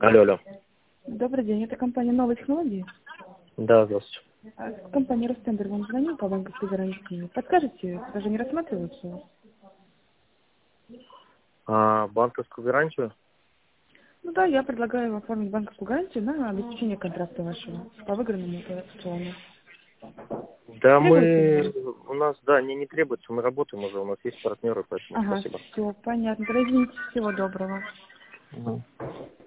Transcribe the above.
Алло, алло. Добрый день, это компания «Новые технологии». Да, здравствуйте. Компания «Ростендер» вам звонил по банковской гарантии. Подскажете, даже не рассматривается у вас? Банковскую гарантию? Ну да, я предлагаю оформить банковскую гарантию на обеспечение контракта вашего по выигранному аукциону. Да, Требуется ли вам? у нас, да, не требуется, мы работаем уже, у нас есть партнеры, поэтому Ага, спасибо. все, понятно. Тогда извините, всего доброго. Мгм.